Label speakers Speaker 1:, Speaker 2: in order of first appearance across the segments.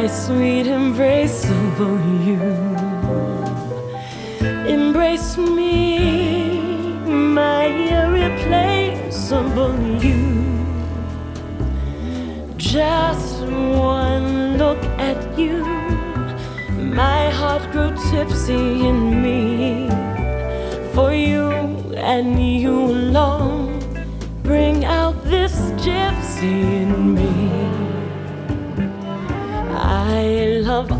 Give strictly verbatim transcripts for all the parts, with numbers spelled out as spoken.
Speaker 1: sweet embraceable you. Embrace me, my irreplaceable you. Just one look at you, my heart grew tipsy in me. For you and you alone bring out this gypsy in me. I love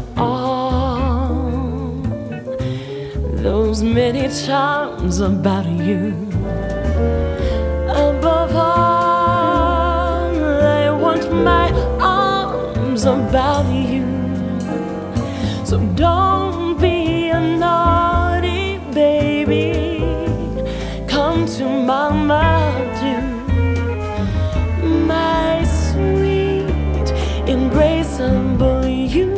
Speaker 1: all those many charms about you. Above all, I want my arms about you. So don't be a naughty baby, come to mama, do. My sweet embraceable you.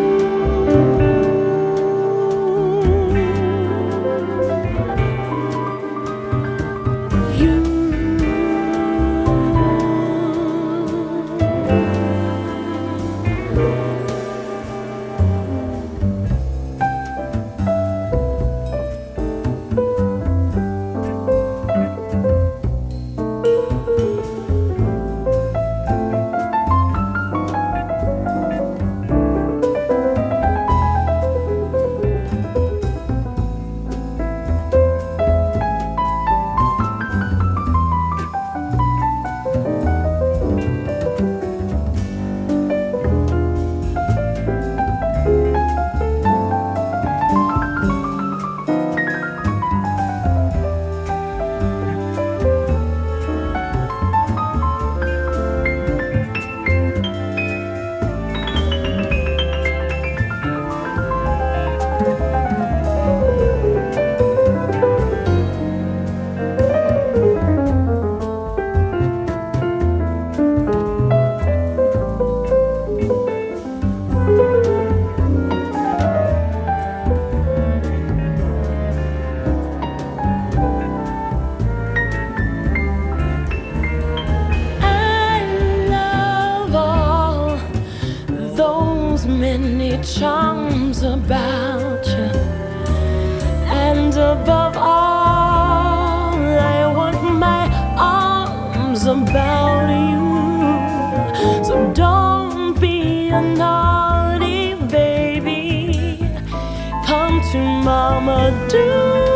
Speaker 1: Many charms about you, and above all, I want my arms about you. So don't be a naughty baby, come to mama, do.